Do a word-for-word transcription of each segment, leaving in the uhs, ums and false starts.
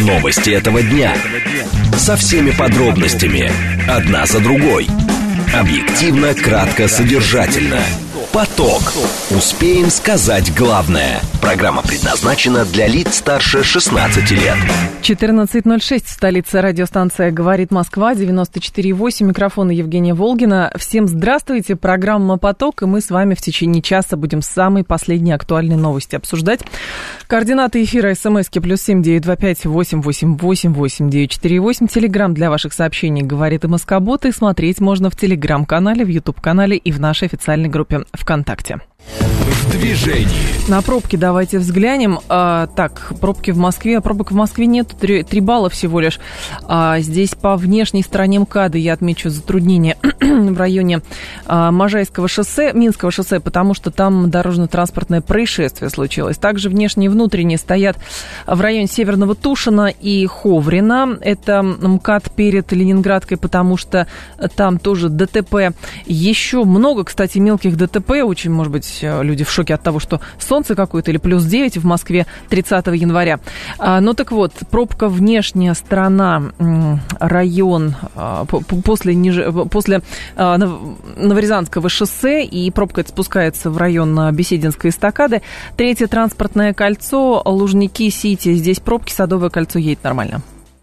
Новости этого дня. Со всеми подробностями. Одна за другой. Объективно, кратко, содержательно. Поток. Успеем сказать главное. Программа предназначена для лиц старше шестнадцати лет. четырнадцать ноль шесть в столице. Радиостанция «Говорит Москва», девяносто четыре и восемь. Микрофон Евгения Волгина. Всем здравствуйте. Программа «Поток». И мы с вами в течение часа будем самые последние актуальные новости обсуждать. Координаты эфира: смски плюс семь девять два пять восемь восемь восемь восемь девять четыре восемь. Телеграм для ваших сообщений «Говорит и Москобот». И смотреть можно в телеграм-канале, в ютуб-канале и в нашей официальной группе ВКонтакте. В движении. На пробки давайте взглянем. А, так, пробки в Москве. Пробок в Москве нет, три, три балла всего лишь. А, здесь по внешней стороне МКАДа я отмечу затруднение в районе а, Можайского шоссе, Минского шоссе, потому что там дорожно-транспортное происшествие случилось. Также внешние и внутренние стоят в районе Северного Тушина и Ховрина. Это МКАД перед Ленинградкой, потому что там тоже ДТП. Еще много, кстати, мелких ДТП. Очень, может быть, люди в шоке от того, что солнце какое-то, или плюс девять в Москве тридцатого января. А, ну так вот, пробка внешняя сторона, район а, после, ниже, после а, Новорязанского шоссе, и пробка это спускается в район Бесединской эстакады. Третье транспортное кольцо, Лужники, Сити. Здесь пробки, Садовое кольцо едет нормально.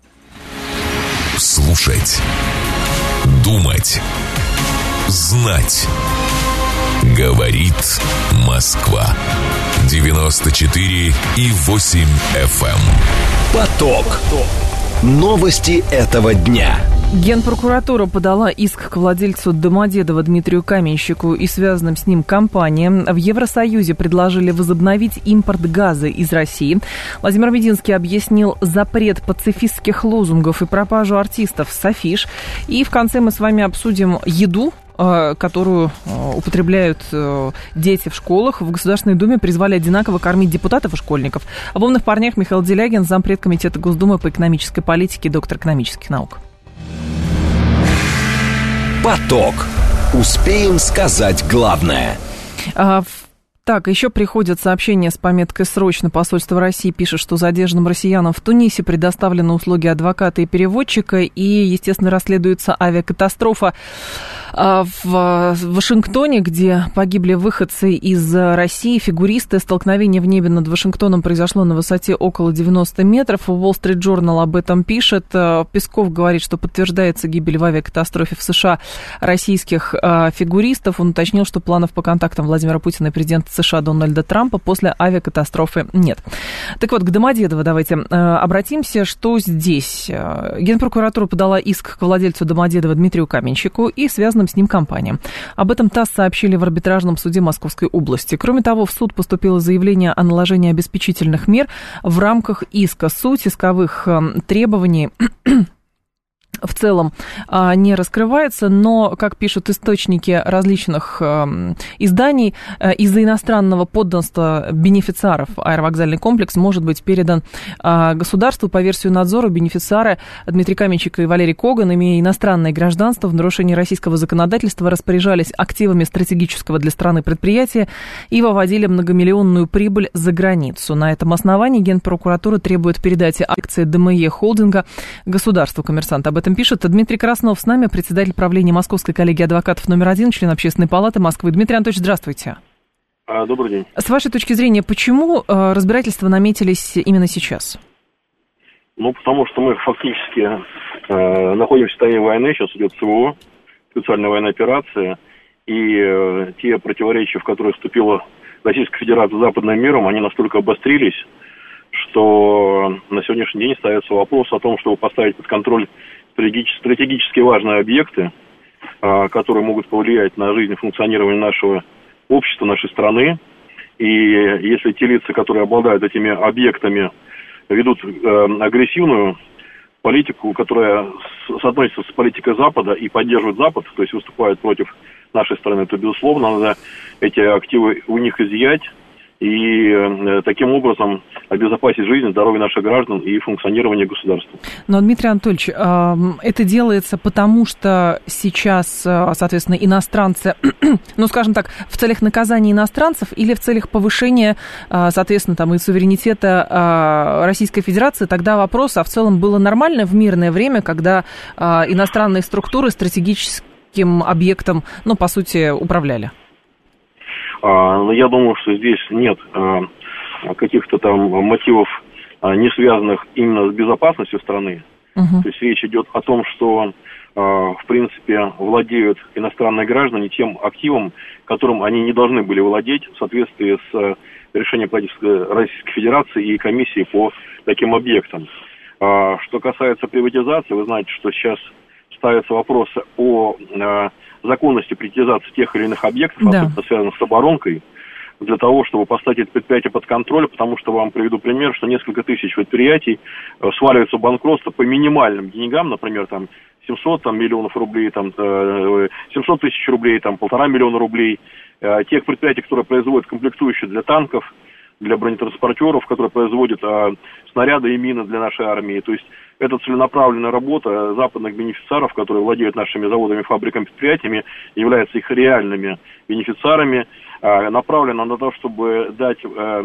Слушать, думать, знать. Говорит Москва. девяносто четыре и восемь эф эм. Поток. Новости этого дня. Генпрокуратура подала иск к владельцу Домодедово Дмитрию Каменщику и связанным с ним компаниям. В Евросоюзе предложили возобновить импорт газа из России. Владимир Мединский объяснил запрет пацифистских лозунгов и пропажу артистов с афиш. И в конце мы с вами обсудим еду, которую употребляют дети в школах. В Государственной Думе призвали одинаково кормить депутатов и школьников. Об умных парнях Михаил Делягин, зампред комитета Госдумы по экономической политике, доктор экономических наук. Поток. Успеем сказать главное. Так, еще приходят сообщения с пометкой «Срочно». Посольство России пишет, что задержанным россиянам в Тунисе предоставлены услуги адвоката и переводчика, и, естественно, расследуется авиакатастрофа в Вашингтоне, где погибли выходцы из России, фигуристы. Столкновение в небе над Вашингтоном произошло на высоте около девяноста метров. Wall Street Journal об этом пишет. Песков говорит, что подтверждается гибель в авиакатастрофе в США российских фигуристов. Он уточнил, что планов по контактам Владимира Путина и президента США Дональда Трампа после авиакатастрофы нет. Так вот, к Домодедово давайте обратимся. Что здесь? Генпрокуратура подала иск к владельцу Домодедова Дмитрию Каменщику и связанным с ним компаниям. Об этом ТАСС сообщили в арбитражном суде Московской области. Кроме того, в суд поступило заявление о наложении обеспечительных мер в рамках иска. Суть исковых требований в целом не раскрывается, но, как пишут источники различных изданий, из-за иностранного подданства бенефициаров аэровокзальный комплекс может быть передан государству. По версии надзора, бенефициары Дмитрий Каменщик и Валерий Коган, имея иностранное гражданство, в нарушении российского законодательства распоряжались активами стратегического для страны предприятия и выводили многомиллионную прибыль за границу. На этом основании Генпрокуратура требует передать акции ДМЕ холдинга государству. Коммерсант об этом пишет. Дмитрий Краснов с нами, председатель правления Московской коллегии адвокатов номер один, член Общественной палаты Москвы. Дмитрий Анатольевич, здравствуйте. А, добрый день. С вашей точки зрения, почему э, разбирательства наметились именно сейчас? Ну, потому что мы фактически э, находимся в состоянии войны, сейчас идет СВО, специальная военная операция, и э, те противоречия, в которые вступила Российская Федерация с западным миром, они настолько обострились, что на сегодняшний день ставится вопрос о том, чтобы поставить под контроль стратегически важные объекты, которые могут повлиять на жизнь и функционирование нашего общества, нашей страны. И если те лица, которые обладают этими объектами, ведут агрессивную политику, которая соотносится с политикой Запада и поддерживает Запад, то есть выступает против нашей страны, то, безусловно, надо эти активы у них изъять и э, таким образом обезопасить жизнь, здоровье наших граждан и функционирование государства. Но, Дмитрий Анатольевич, это делается потому, что сейчас, соответственно, иностранцы, ну, скажем так, в целях наказания иностранцев или в целях повышения, соответственно, там, и суверенитета Российской Федерации? Тогда вопрос, а в целом было нормально в мирное время, когда иностранные структуры стратегическим объектом, ну, по сути, управляли? Я думаю, что здесь нет каких-то там мотивов, не связанных именно с безопасностью страны. Uh-huh. То есть речь идет о том, что, в принципе, владеют иностранные граждане тем активом, которым они не должны были владеть в соответствии с решением правительства Российской Федерации и комиссии по таким объектам. Что касается приватизации, вы знаете, что сейчас ставятся вопросы о законности приватизации тех или иных объектов, да. особенно связанных с оборонкой, для того, чтобы поставить это предприятие под контроль, потому что вам приведу пример, что несколько тысяч предприятий сваливаются в банкротство по минимальным деньгам, например, там семьсот там, миллионов рублей, там, семьсот тысяч рублей, там, полтора миллиона рублей. Тех предприятий, которые производят комплектующие для танков, для бронетранспортеров, которые производят снаряды и мины для нашей армии. То есть это целенаправленная работа западных бенефициаров, которые владеют нашими заводами, фабриками, предприятиями, являются их реальными бенефициарами, направлена на то, чтобы дать,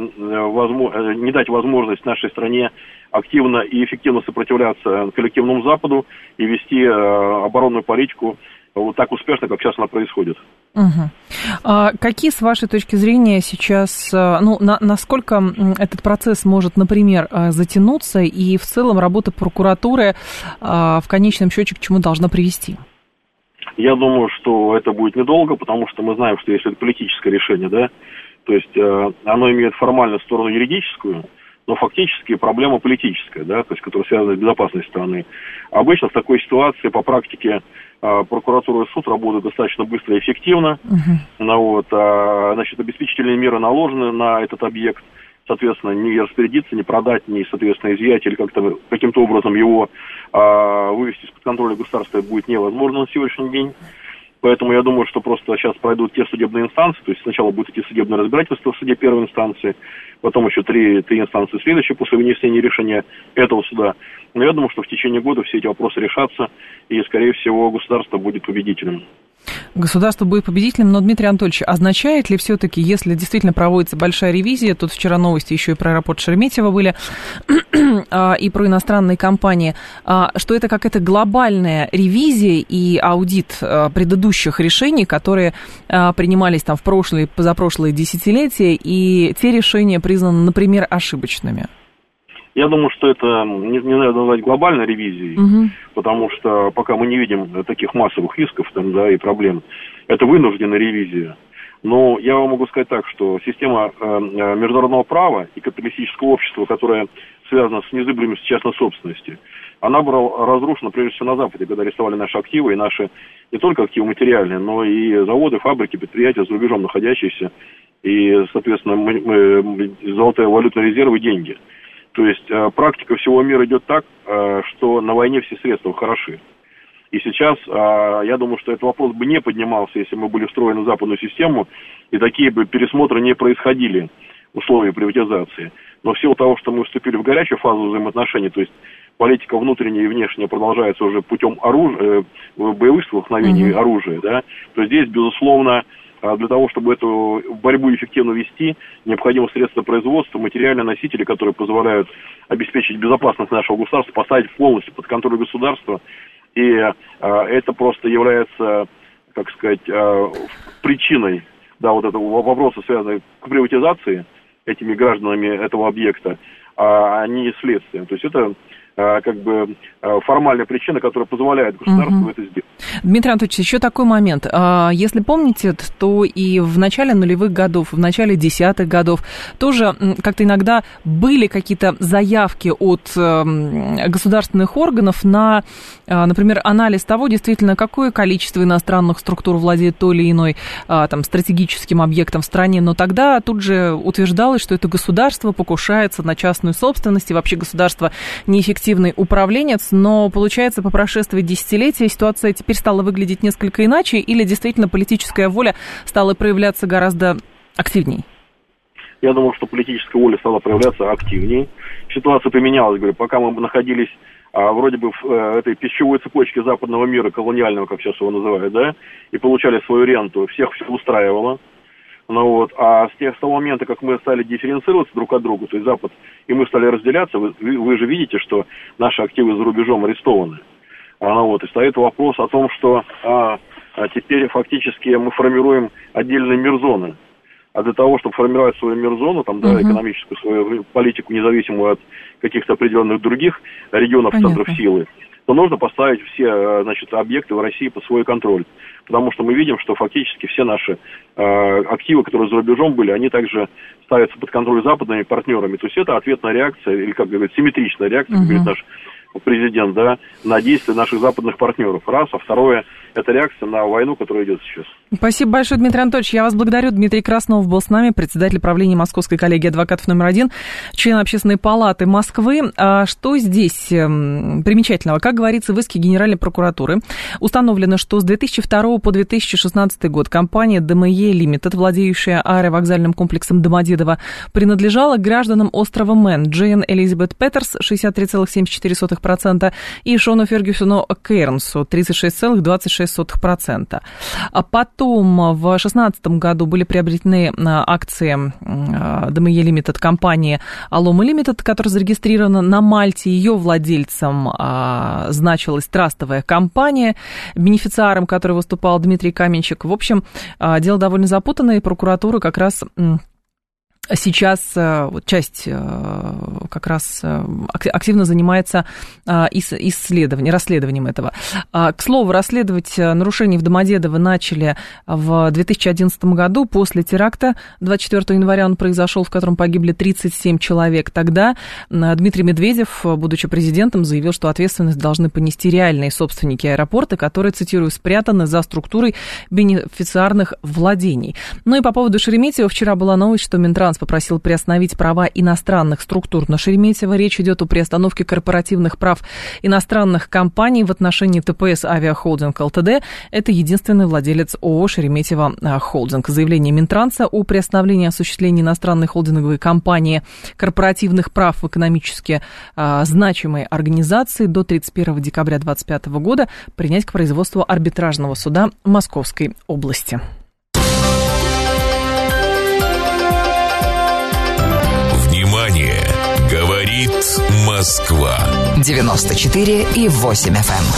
не дать возможность нашей стране активно и эффективно сопротивляться коллективному Западу и вести оборонную политику вот так успешно, как сейчас она происходит. Угу. А какие, с вашей точки зрения, сейчас, ну, на, насколько этот процесс может, например, затянуться, и в целом работа прокуратуры в конечном счете к чему должна привести? Я думаю, что это будет недолго, потому что мы знаем, что если это политическое решение, да, то есть э, оно имеет формальную сторону юридическую, но фактически проблема политическая, да, то есть которая связана с безопасностью страны. Обычно в такой ситуации по практике э, прокуратура и суд работают достаточно быстро и эффективно. Uh-huh. Ну, вот, э, значит, обеспечительные меры наложены на этот объект. Соответственно, не распорядиться, не продать, не, соответственно, изъять или как-то, каким-то образом его а, вывести из-под контроля государства будет невозможно на сегодняшний день. Поэтому я думаю, что просто сейчас пройдут те судебные инстанции, то есть сначала будет идти судебное разбирательство в суде первой инстанции, потом еще три, три инстанции следующие после вынесения решения этого суда. Но я думаю, что в течение года все эти вопросы решатся, и, скорее всего, государство будет победителем. Государство будет победителем, но, Дмитрий Анатольевич, означает ли все-таки, если действительно проводится большая ревизия, тут вчера новости еще и про аэропорт Шереметьево были, и про иностранные компании, что это какая-то глобальная ревизия и аудит предыдущих решений, которые принимались там в прошлые, позапрошлые десятилетия, и те решения признаны, например, ошибочными? Я думаю, что это не, не надо назвать глобальной ревизией, угу. потому что пока мы не видим таких массовых исков там, да, и проблем, это вынужденная ревизия. Но я вам могу сказать так, что система э, международного права и капиталистического общества, которое связано с незыблемостью частной собственности, она была разрушена прежде всего на Западе, когда арестовали наши активы и наши не только активы материальные, но и заводы, фабрики, предприятия за рубежом находящиеся и, соответственно, мы, мы, золотые валютные резервы, деньги. То есть э, практика всего мира идет так, э, что на войне все средства хороши. И сейчас, э, я думаю, что этот вопрос бы не поднимался, если мы были встроены в западную систему, и такие бы пересмотры не происходили в условиях приватизации. Но в силу того, что мы вступили в горячую фазу взаимоотношений, то есть политика внутренняя и внешняя продолжается уже путем оружия, э, боевых столкновений, mm-hmm. оружия, да, то здесь, безусловно, для того, чтобы эту борьбу эффективно вести, необходимы средства производства, материальные носители, которые позволяют обеспечить безопасность нашего государства, поставить полностью под контроль государства. И э, это просто является, как сказать, э, причиной, да, вот этого вопроса, связанного с приватизацией этими гражданами этого объекта, а не следствием. То есть это как бы формальная причина, которая позволяет государству угу. это сделать. Дмитрий Анатольевич, еще такой момент. Если помните, то и в начале нулевых годов, в начале десятых годов тоже как-то иногда были какие-то заявки от государственных органов на, например, анализ того, действительно, какое количество иностранных структур владеет той или иной там, стратегическим объектом в стране. Но тогда тут же утверждалось, что это государство покушается на частную собственность, и вообще государство неэффективно управленец, но получается, по прошествии десятилетия ситуация теперь стала выглядеть несколько иначе, или действительно политическая воля стала проявляться гораздо активней? Я думаю, что политическая воля стала проявляться активнее. Ситуация поменялась, говорю, пока мы находились а, вроде бы в э, этой пищевой цепочке западного мира, колониального, как сейчас его называют, да, и получали свою ренту, всех все устраивало. Ну вот, а с, тех, с того момента, как мы стали дифференцироваться друг от друга, то есть Запад, и мы стали разделяться, вы, вы же видите, что наши активы за рубежом арестованы. А, вот, и стоит вопрос о том, что а, а теперь фактически мы формируем отдельные мирзоны. А для того, чтобы формировать свою мирзону, там, да, uh-huh. экономическую свою политику, независимую от каких-то определенных других регионов, Понятно. Центров силы, то нужно поставить все, значит, объекты в России под свой контроль. Потому что мы видим, что фактически все наши э, активы, которые за рубежом были, они также ставятся под контроль западными партнерами. То есть это ответная реакция, или, как говорят, симметричная реакция, uh-huh. как говорит наш президент, да, на действия наших западных партнеров. Раз, а второе, это реакция на войну, которая идет сейчас. Спасибо большое, Дмитрий Анатольевич. Я вас благодарю. Дмитрий Краснов был с нами, председатель правления Московской коллегии адвокатов номер один, член Общественной палаты Москвы. А что здесь примечательного? Как говорится в иске Генеральной прокуратуры, установлено, что с две тысячи второго по две тысячи шестнадцатый год компания ДМЕ Лимитед, владеющая аэровокзальным комплексом Домодедово, принадлежала гражданам острова Мэн Джейн Элизабет Петерс, шестьдесят три целых семьдесят четыре сотых процента, и Шону Фергюсону Кейрнсу, тридцать шесть целых двадцать шесть сотых процента. А потом в шестнадцатом году были приобретены акции ДМЕ Лимитед компании Алома Лимитед, которая зарегистрирована на Мальте. Ее владельцем а, значилась трастовая компания, бенефициаром которой выступал Дмитрий Каменщик. В общем, а, дело довольно запутанное, и прокуратура как раз... Сейчас часть как раз активно занимается исследованием, расследованием этого. К слову, расследовать нарушения в Домодедово начали в две тысячи одиннадцатом году, после теракта. двадцать четвёртого января он произошел, в котором погибли тридцать семь человек. Тогда Дмитрий Медведев, будучи президентом, заявил, что ответственность должны понести реальные собственники аэропорта, которые, цитирую, спрятаны за структурой бенефициарных владений. Ну и по поводу Шереметьево вчера была новость, что Минтранс попросил приостановить права иностранных структур на Шереметьево. Речь идет о приостановке корпоративных прав иностранных компаний в отношении ТПС Авиахолдинг ЛТД. Это единственный владелец ООО Шереметьево Холдинг. Заявление Минтранса о приостановлении осуществления иностранной холдинговой компании корпоративных прав в экономически а, значимой организации до тридцать первого декабря две тысячи двадцать пятого года принять к производству арбитражного суда Московской области. Говорит Москва. девяносто четыре и восемь эф эм.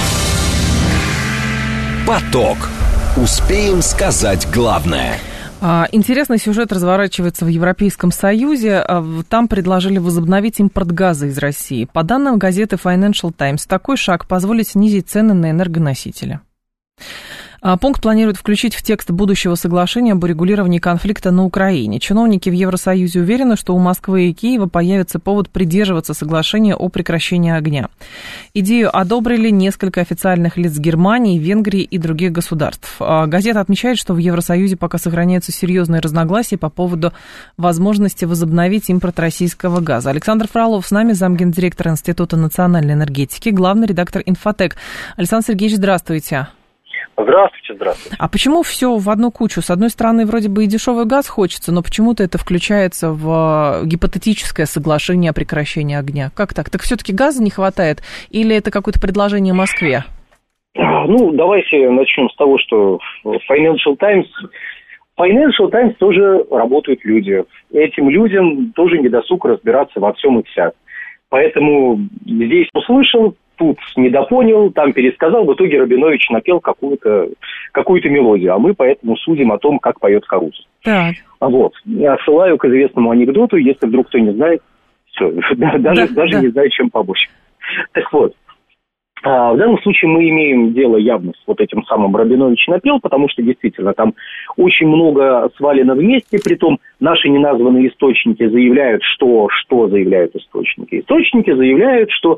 Поток. Успеем сказать главное. Интересный сюжет разворачивается в Европейском Союзе. Там предложили возобновить импорт газа из России. По данным газеты Financial Times, такой шаг позволит снизить цены на энергоносители. Пункт планируют включить в текст будущего соглашения об урегулировании конфликта на Украине. Чиновники в Евросоюзе уверены, что у Москвы и Киева появится повод придерживаться соглашения о прекращении огня. Идею одобрили несколько официальных лиц Германии, Венгрии и других государств. Газета отмечает, что в Евросоюзе пока сохраняются серьезные разногласия по поводу возможности возобновить импорт российского газа. Александр Фролов с нами, замгендиректора Института национальной энергетики, главный редактор «Инфотек». Александр Сергеевич, здравствуйте. Здравствуйте, здравствуйте. А почему все в одну кучу? С одной стороны, вроде бы и дешевый газ хочется, но почему-то это включается в гипотетическое соглашение о прекращении огня. Как так? Так все-таки газа не хватает? Или это какое-то предложение Москве? Ну, давайте начнем с того, что Financial Times... Financial Times тоже работают люди. Этим людям тоже недосуг разбираться во всем и вся. Поэтому здесь услышал, тут недопонял, там пересказал, в итоге Рабинович напел какую-то, какую-то мелодию, а мы поэтому судим о том, как поет Каруз. Так. Вот. Я отсылаю к известному анекдоту, если вдруг кто не знает, все, даже, да, даже да. не знаю, чем помочь. Так вот, в данном случае мы имеем дело явно с вот этим самым Рабинович напел, потому что действительно там очень много свалено вместе, притом наши неназванные источники заявляют, что, что заявляют источники. Источники заявляют, что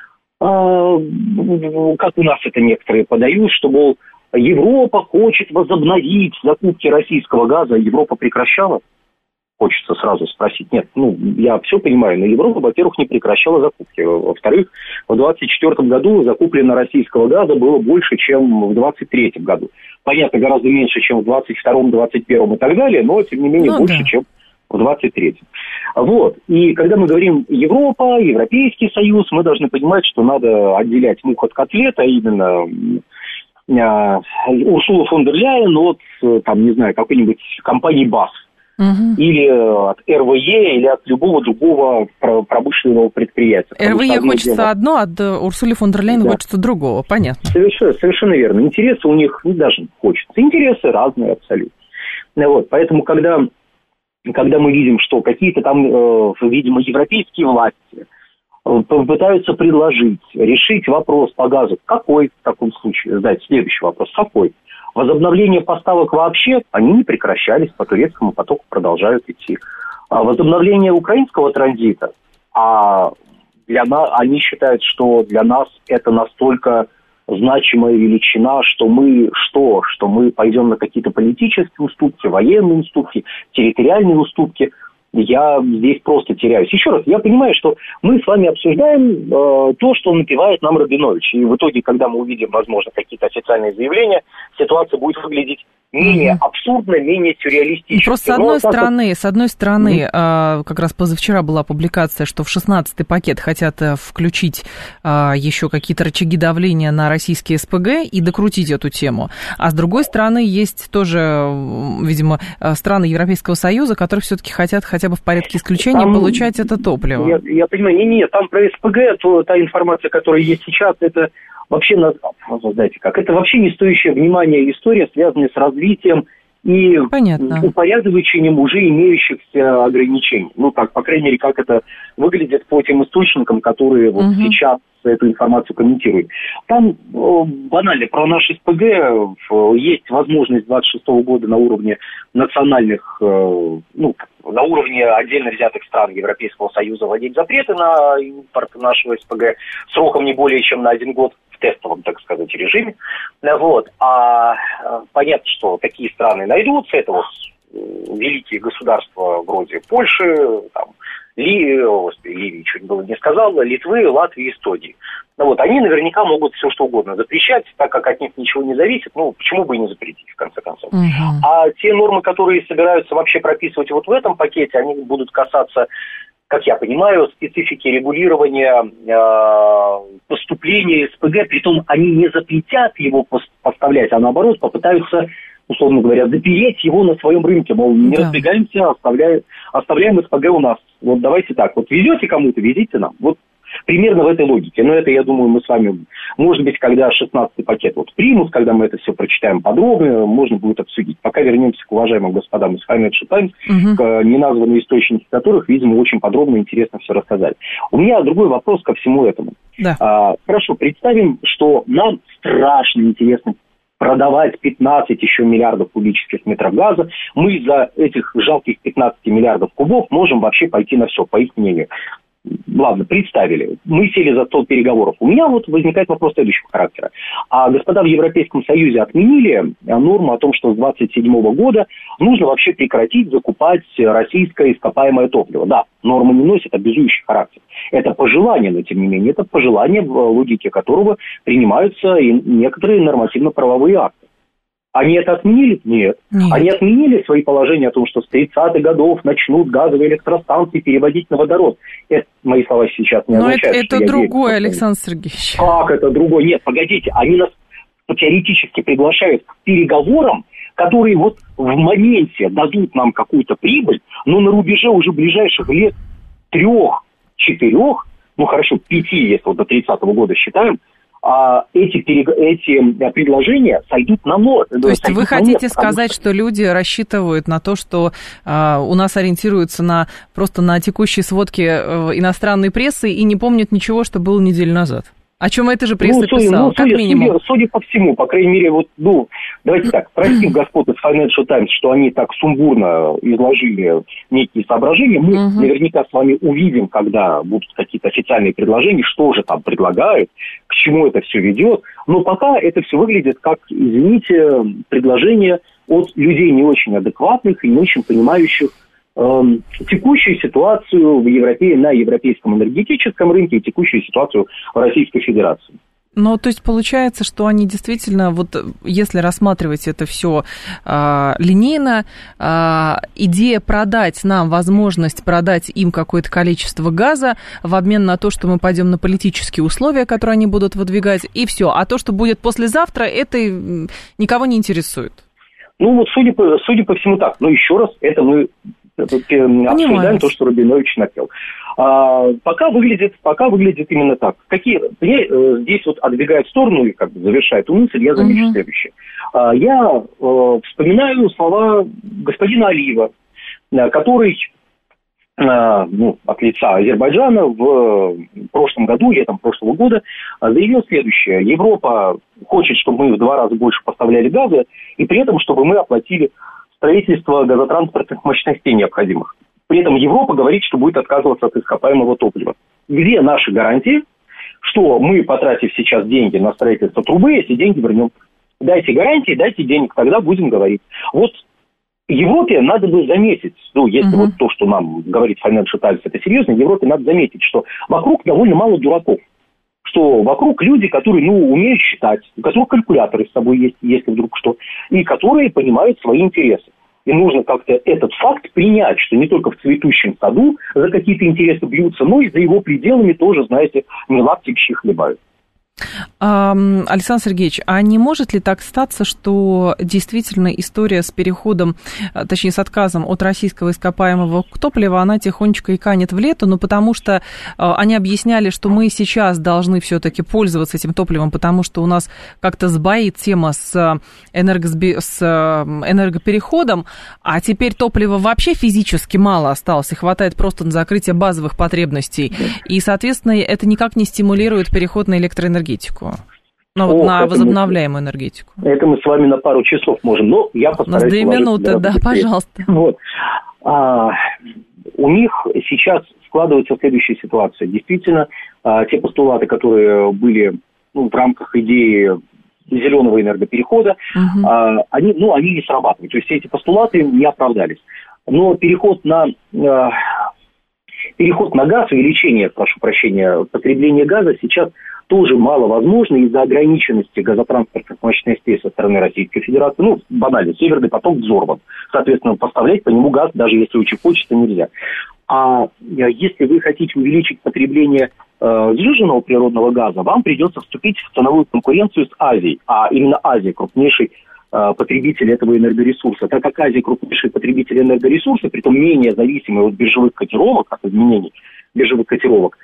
как у нас это некоторые подают, что, мол, Европа хочет возобновить закупки российского газа. Европа прекращала? Хочется сразу спросить. Нет, ну, я все понимаю, но Европа, во-первых, не прекращала закупки. Во-вторых, в двадцать четвёртом году закуплено российского газа было больше, чем в двадцать третьем году. Понятно, гораздо меньше, чем в двадцать втором, двадцать первом и так далее, но, тем не менее, ну, больше, да. чем в двадцать третьем. Вот. И когда мы говорим Европа, Европейский Союз, мы должны понимать, что надо отделять мух от котлета, именно Урсула фон дер Ляйен от, там, не знаю, какой-нибудь компании БАСФ. Угу. Или от эр вэ е, или от любого другого промышленного предприятия. эр вэ е хочется дело... одно, а от Урсулы фон дер Ляйен да. хочется другого, понятно. Совершенно, совершенно верно. Интересы у них не даже хочется. Интересы разные абсолютно. Вот. Поэтому, когда, когда мы видим, что какие-то там, э, видимо, европейские власти пытаются предложить, решить вопрос по газу, какой в таком случае, задать следующий вопрос, какой? Возобновление поставок вообще, они не прекращались, по турецкому потоку продолжают идти. А возобновление украинского транзита, а для нас, они считают, что для нас это настолько значимая величина, что мы что? Что мы пойдем на какие-то политические уступки, военные уступки, территориальные уступки. Я здесь просто теряюсь. Еще раз, я понимаю, что мы с вами обсуждаем э, то, что напевает нам Рабинович. И в итоге, когда мы увидим, возможно, какие-то официальные заявления, ситуация будет выглядеть менее абсурдно, менее сюрреалистично. Просто с одной стороны, вот... с одной стороны, mm-hmm. как раз позавчера была публикация, что в шестнадцатый пакет хотят включить еще какие-то рычаги давления на российские эс пэ гэ и докрутить эту тему. А с другой стороны, есть тоже, видимо, страны Европейского Союза, которые все-таки хотят хотя бы в порядке исключения там, получать это топливо. Я, я понимаю, не-не, там про эс пэ гэ, то та информация, которая есть сейчас, это... Вообще, знаете как, это вообще не стоящее внимания история, связанная с развитием и Понятно. упорядочением уже имеющихся ограничений. Ну, так, по крайней мере, как это выглядит по тем источникам, которые вот угу. сейчас эту информацию комментируют. Там банально про наш эс пэ гэ есть возможность двадцать шестого года на уровне национальных, ну, на уровне отдельно взятых стран Европейского Союза вводить запреты на импорт нашего эс пэ гэ сроком не более чем на один год в тестовом, так сказать, режиме. Вот. А понятно, что такие страны найдутся. Это вот великие государства вроде Польши, там, Ли, господи, Ливии чуть было не сказал, Литвы, Латвии, Эстонии. Ну вот, они наверняка могут все что угодно запрещать, так как от них ничего не зависит, ну, почему бы и не запретить, в конце концов. Uh-huh. А те нормы, которые собираются вообще прописывать вот в этом пакете, они будут касаться, как я понимаю, специфики регулирования э, поступления эс пэ гэ, притом они не запретят его поставлять, а наоборот попытаются, условно говоря, запереть его на своем рынке, мол, не да. разбегаемся, оставляем, оставляем эс пэ гэ у нас. Вот давайте так, вот везете кому-то, везите нам. Вот примерно в этой логике. Но это, я думаю, мы с вами, может быть, когда шестнадцатый пакет вот примут, когда мы это все прочитаем подробно, можно будет обсудить. Пока вернемся к уважаемым господам из Financial Times, угу. к неназванным источникам которых, видимо, очень подробно и интересно все рассказали. У меня другой вопрос ко всему этому. Да. А, хорошо, представим, что нам страшно интересно продавать пятнадцать еще миллиардов кубических метров газа, мы за этих жалких пятнадцать миллиардов кубов можем вообще пойти на все, по их мнению. Ладно, представили. Мы сели за стол переговоров. У меня вот возникает вопрос следующего характера. А господа в Европейском Союзе отменили норму о том, что с двадцать седьмого года нужно вообще прекратить закупать российское ископаемое топливо. Да, норма не носит обязующий характер. Это пожелание, но тем не менее, это пожелание, в логике которого принимаются и некоторые нормативно-правовые акты. Они это отменили? Нет. Нет. Они отменили свои положения о том, что с тридцатых годов начнут газовые электростанции переводить на водород. Это мои слова сейчас не Но означают, это, что это я другое, верю. Александр Сергеевич. Как это другое? Нет, погодите, они нас теоретически приглашают к переговорам, которые вот в моменте дадут нам какую-то прибыль, но на рубеже уже ближайших лет трех-четырех, ну хорошо, пяти, если вот до тридцатого года считаем, а эти, перег... эти предложения сойдут на ноль. То есть вы хотите сказать, что... что люди рассчитывают на то, что а, у нас ориентируются на, просто на текущие сводки иностранной прессы и не помнят ничего, что было неделю назад? О чем эта же пресса ну, писала, ну, как судя, минимум? Судя, судя по всему, по крайней мере, вот, ну, давайте так, простим господ из Financial Times, что они так сумбурно изложили некие соображения. Мы uh-huh. наверняка с вами увидим, когда будут какие-то официальные предложения, что же там предлагают, к чему это все ведет. Но пока это все выглядит как, извините, предложение от людей не очень адекватных и не очень понимающих текущую ситуацию в Европе, на европейском энергетическом рынке и текущую ситуацию в Российской Федерации. Ну, то есть получается, что они действительно, вот если рассматривать это все э, линейно, э, идея продать нам возможность продать им какое-то количество газа в обмен на то, что мы пойдем на политические условия, которые они будут выдвигать, и все. А то, что будет послезавтра, это никого не интересует. Ну, вот судя по, судя по всему так. Но еще раз, это мы обсуждаем Понимаю. То, что Рабинович напел. А, пока выглядит, пока выглядит именно так. Какие, мне э, здесь вот отбегая в сторону и как бы завершая эту мысль, я замечу uh-huh. следующее. А, я э, вспоминаю слова господина Алиева, э, который э, ну, от лица Азербайджана в прошлом году, летом прошлого года, заявил следующее. Европа хочет, чтобы мы в два раза больше поставляли газа, и при этом, чтобы мы оплатили строительство газотранспортных мощностей необходимых. При этом Европа говорит, что будет отказываться от ископаемого топлива. Где наши гарантии, что мы, потратив сейчас деньги на строительство трубы, эти деньги вернем? Дайте гарантии, дайте денег, тогда будем говорить. Вот Европе надо бы заметить, ну, если uh-huh. вот то, что нам говорит Financial Times, это серьезно, Европе надо заметить, что вокруг довольно мало дураков. Что вокруг люди, которые, ну, умеют считать, у которых калькуляторы с собой есть, если вдруг что, и которые понимают свои интересы. И нужно как-то этот факт принять, что не только в цветущем саду за какие-то интересы бьются, но и за его пределами тоже, знаете, не лаптищи хлебают. Александр Сергеевич, а не может ли так статься, что действительно история с переходом, точнее с отказом от российского ископаемого топлива, она тихонечко и канет в лету, ну потому что они объясняли, что мы сейчас должны все-таки пользоваться этим топливом, потому что у нас как-то сбоит тема с, энергосби... с энергопереходом, а теперь топлива вообще физически мало осталось, и хватает просто на закрытие базовых потребностей, и, соответственно, это никак не стимулирует переход на электроэнергетику. Ну, вот на возобновляемую мы, энергетику. Это мы с вами на пару часов можем, но я постараюсь... У нас две минуты, да, пожалуйста. Вот. А, у них сейчас складывается следующая ситуация. Действительно, а, те постулаты, которые были ну, в рамках идеи зеленого энергоперехода, угу. а, они, ну, они не срабатывают. То есть эти постулаты не оправдались. Но переход на... А, переход на газ, увеличение, прошу прощения, потребления газа сейчас тоже мало возможно из-за ограниченности газотранспортных мощностей со стороны Российской Федерации. Ну, банально, Северный поток взорван. Соответственно, поставлять по нему газ, даже если очень хочется, нельзя. А если вы хотите увеличить потребление э, сжиженного природного газа, вам придется вступить в ценовую конкуренцию с Азией. А именно Азия крупнейший э, потребитель этого энергоресурса. Так как Азия крупнейший потребитель энергоресурса, притом менее зависимый от биржевых котировок, от изменений биржевых котировок,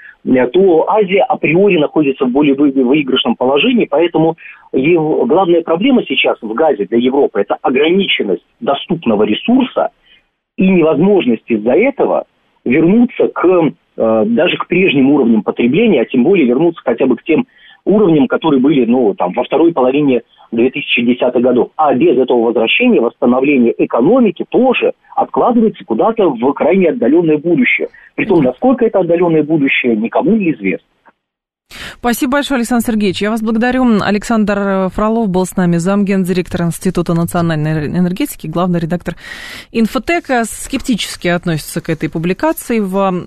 то Азия априори находится в более выигрышном положении, поэтому его главная проблема сейчас в газе для Европы – это ограниченность доступного ресурса и невозможность из-за этого вернуться к, э, даже к прежним уровням потребления, а тем более вернуться хотя бы к тем уровням, которые были ну, там, во второй половине две тысячи десятых годов. А без этого возвращения, восстановления экономики тоже откладывается куда-то в крайне отдаленное будущее. Притом, насколько это отдаленное будущее, никому не известно. Спасибо большое, Александр Сергеевич. Я вас благодарю. Александр Фролов был с нами, замгендиректора Института национальной энергетики, главный редактор Инфотека. Скептически относится к этой публикации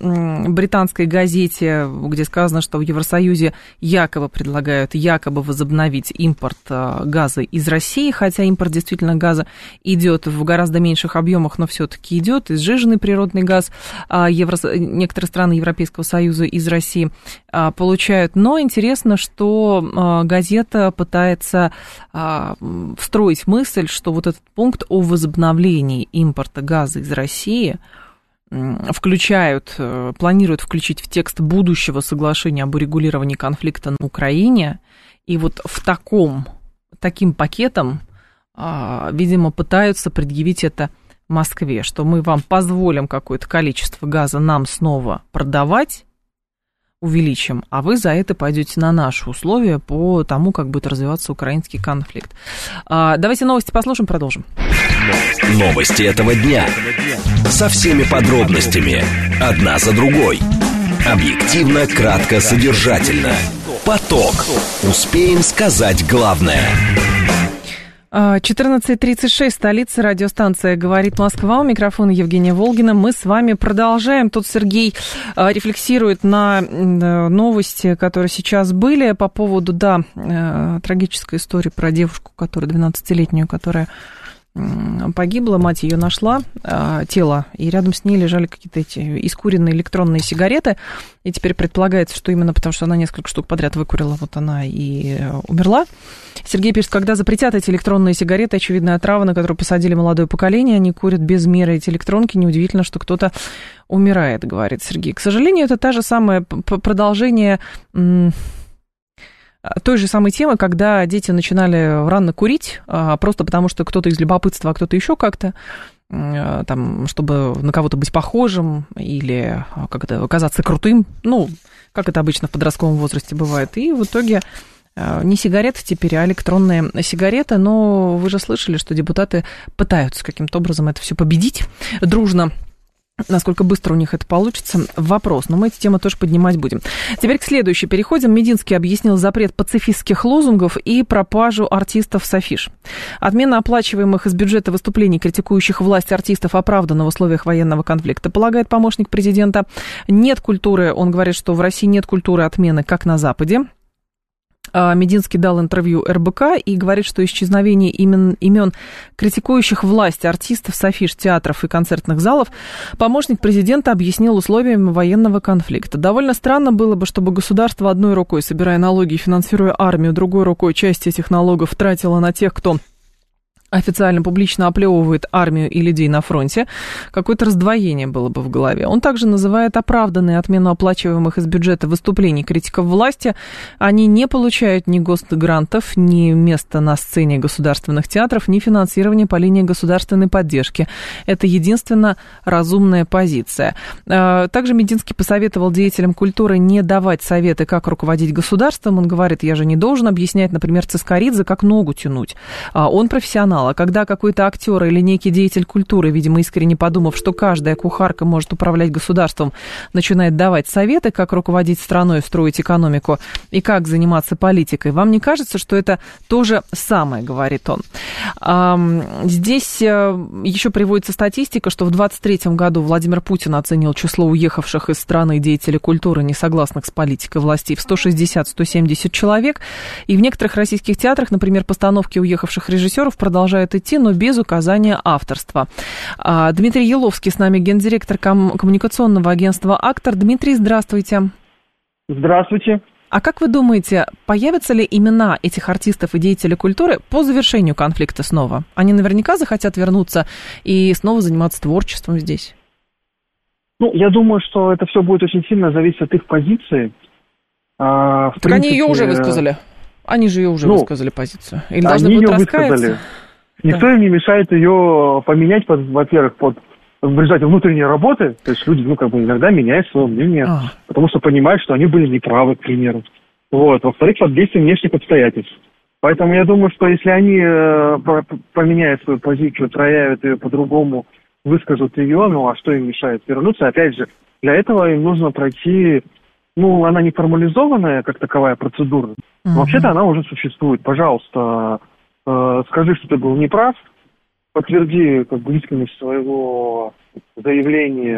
в британской газете, где сказано, что в Евросоюзе якобы предлагают якобы возобновить импорт газа из России, хотя импорт действительно газа идет в гораздо меньших объемах, но все-таки идет, и сжиженный природный газ. Евро... Некоторые страны Европейского Союза из России получают. Но интересно, что э, газета пытается э, встроить мысль, что вот этот пункт о возобновлении импорта газа из России э, включают, э, планируют включить в текст будущего соглашения об урегулировании конфликта на Украине. И вот в таком, таким пакетом, э, видимо, пытаются предъявить это Москве, что мы вам позволим какое-то количество газа нам снова продавать, увеличим, а вы за это пойдете на наши условия по тому, как будет развиваться украинский конфликт. А, давайте новости послушаем, продолжим. Новости этого дня. Со всеми подробностями. Одна за другой. Объективно, кратко, содержательно. Поток. Успеем сказать главное. четырнадцать тридцать шесть, столица, радиостанция «Говорит Москва». У микрофона Евгения Волгина. Мы с вами продолжаем. Тут Сергей рефлексирует на новости, которые сейчас были по поводу, да, трагической истории про девушку, которая двенадцатилетнюю, которая погибла, мать ее нашла, э, тело, и рядом с ней лежали какие-то эти искуренные электронные сигареты, и теперь предполагается, что именно потому, что она несколько штук подряд выкурила, вот она и умерла. Сергей пишет, когда запретят эти электронные сигареты, очевидная отрава, на которую посадили молодое поколение, они курят без меры эти электронки, неудивительно, что кто-то умирает, говорит Сергей. К сожалению, это та же самое продолжение той же самой темы, когда дети начинали рано курить, просто потому что кто-то из любопытства, а кто-то еще как-то, там, чтобы на кого-то быть похожим или как-то казаться крутым, ну, как это обычно в подростковом возрасте бывает. И в итоге не сигареты теперь, а электронные сигареты, но вы же слышали, что депутаты пытаются каким-то образом это все победить дружно. Насколько быстро у них это получится, вопрос. Но мы эти темы тоже поднимать будем. Теперь к следующей переходим. Мединский объяснил запрет пацифистских лозунгов и пропажу артистов с афиш. Отмена оплачиваемых из бюджета выступлений, критикующих власть артистов, оправдана в условиях военного конфликта, полагает помощник президента. Нет культуры, он говорит, что в России нет культуры отмены, как на Западе. Мединский дал интервью эр бэ ка и говорит, что исчезновение имен, имен критикующих власть артистов с афиш театров и концертных залов помощник президента объяснил условиями военного конфликта. Довольно странно было бы, чтобы государство одной рукой, собирая налоги и финансируя армию, другой рукой часть этих налогов тратило на тех, кто официально, публично оплевывает армию и людей на фронте. Какое-то раздвоение было бы в голове. Он также называет оправданной отмену оплачиваемых из бюджета выступлений критиков власти. Они не получают ни госгрантов, ни места на сцене государственных театров, ни финансирования по линии государственной поддержки. Это единственно разумная позиция. Также Мединский посоветовал деятелям культуры не давать советы, как руководить государством. Он говорит, я же не должен объяснять, например, Цискоридзе, как ногу тянуть. Он профессионал. А когда какой-то актер или некий деятель культуры, видимо, искренне подумав, что каждая кухарка может управлять государством, начинает давать советы, как руководить страной, строить экономику и как заниматься политикой, вам не кажется, что это то же самое, говорит он. Здесь еще приводится статистика, что в двадцать третьем году Владимир Путин оценил число уехавших из страны деятелей культуры, не согласных с политикой властей, в сто шестьдесят - сто семьдесят человек. И в некоторых российских театрах, например, постановки уехавших режиссеров продолжают идти, но без указания авторства. Дмитрий Еловский с нами, гендиректор ком- коммуникационного агентства «Актор». Дмитрий, здравствуйте. Здравствуйте. А как вы думаете, появятся ли имена этих артистов и деятелей культуры по завершению конфликта снова? Они наверняка захотят вернуться и снова заниматься творчеством здесь. Ну, я думаю, что это все будет очень сильно зависеть от их позиции. А, в так принципе, они ее уже высказали. Они же ее уже ну, высказали позицию. Или должны будут ее раскаяться? Высказали. Никто да. им не мешает ее поменять, под, во-первых, под, в результате внутренней работы. То есть люди, ну, как бы иногда меняют свое мнение, а. потому что понимают, что они были неправы, к примеру. Вот. Во-вторых, под действием внешних обстоятельств. Поэтому я думаю, что если они э, поменяют свою позицию, проявят ее по-другому, выскажут ее, ну, а что им мешает вернуться? Опять же, для этого им нужно пройти... Ну, она не формализованная, как таковая процедура. Uh-huh. Вообще-то она уже существует. Пожалуйста, э, скажи, что ты был неправ, подтверди как бы искренность своего заявления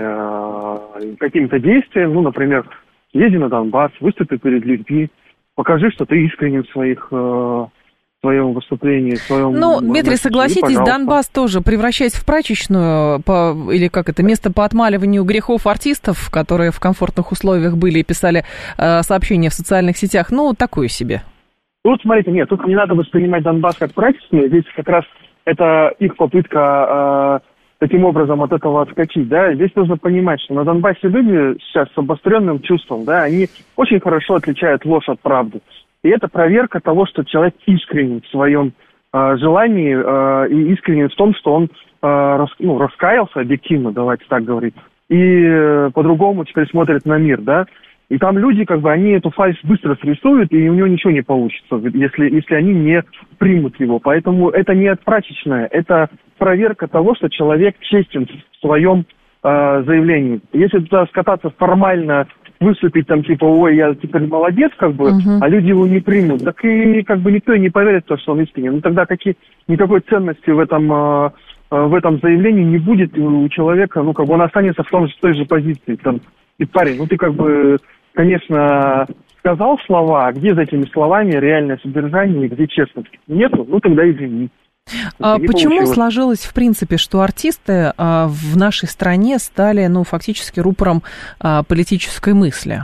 э, каким-то действием. Ну, например, езди на Донбасс, выступи перед людьми, покажи, что ты искренен в своих... Э, в своем выступлении, в своем... Ну, Дмитрий, согласитесь, пожалуйста. Донбасс тоже, превращаясь в прачечную, по, или как это, место по отмаливанию грехов артистов, которые в комфортных условиях были и писали э, сообщения в социальных сетях, ну, такое себе. Тут, смотрите, нет, тут не надо воспринимать Донбасс как прачечную, здесь как раз это их попытка э, таким образом от этого отскочить, да, здесь нужно понимать, что на Донбассе люди сейчас с обостренным чувством, да, они очень хорошо отличают ложь от правды. И это проверка того, что человек искренен в своем э, желании э, и искренен в том, что он э, рас, ну, раскаялся объективно, давайте так говорить, и э, по-другому теперь смотрит на мир, да. И там люди, как бы, они эту фальшь быстро срисуют, и у него ничего не получится, если, если они не примут его. Поэтому это не прачечная, это проверка того, что человек честен в своем э, заявлении. Если туда скататься формально выступить там типа, ой, я теперь молодец, как бы, uh-huh. а люди его не примут. Так и как бы никто и не поверит в то, что он искренен. Ну тогда какие, никакой ценности в этом, э, в этом заявлении не будет у человека, ну как бы он останется в том же, в той же позиции. Там, и парень, ну ты как бы, конечно, сказал слова, а где за этими словами реальное содержание, где честность? Нету, ну тогда извини. А почему получилось. Сложилось, в принципе, что артисты а, в нашей стране стали, ну, фактически рупором а, политической мысли?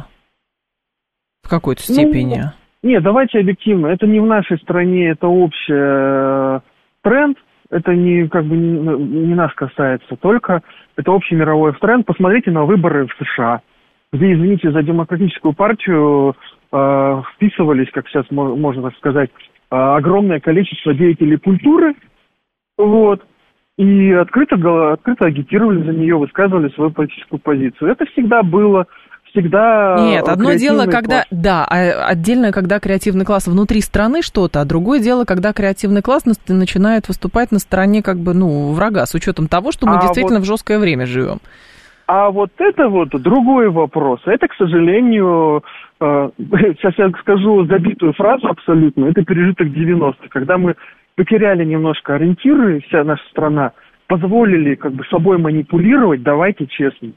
В какой-то степени. Ну, нет, давайте объективно. Это не в нашей стране, это общий э, тренд. Это не, как бы, не, не нас касается только. Это общий мировой тренд. Посмотрите на выборы в США, где, извините, за демократическую партию э, вписывались, как сейчас можно так сказать, огромное количество деятелей культуры, вот, и открыто, открыто агитировали за нее, высказывали свою политическую позицию. Это всегда было, всегда... Нет, одно дело, когда, да, отдельно, когда креативный класс внутри страны что-то, а другое дело, когда креативный класс начинает выступать на стороне, как бы, ну, врага, с учетом того, что мы а действительно вот... в жесткое время живем. А вот это вот другой вопрос. Это, к сожалению, сейчас я скажу забитую фразу абсолютно, это пережиток девяностых, когда мы потеряли немножко ориентиры, вся наша страна, позволили как бы собой манипулировать, давайте честно.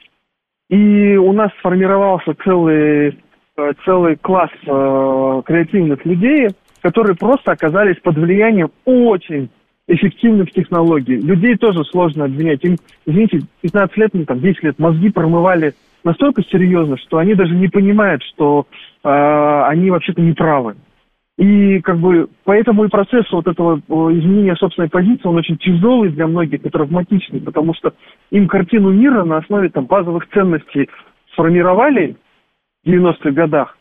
И у нас сформировался целый, целый класс креативных людей, которые просто оказались под влиянием очень эффективных технологий. Людей тоже сложно обвинять. Им, извините, пятнадцать лет, ну, там, десять лет мозги промывали настолько серьезно, что они даже не понимают, что э, они вообще-то не правы. И как бы поэтому и процесс вот этого изменения собственной позиции, он очень тяжелый для многих и травматичный, потому что им картину мира на основе там базовых ценностей сформировали в девяностых годах.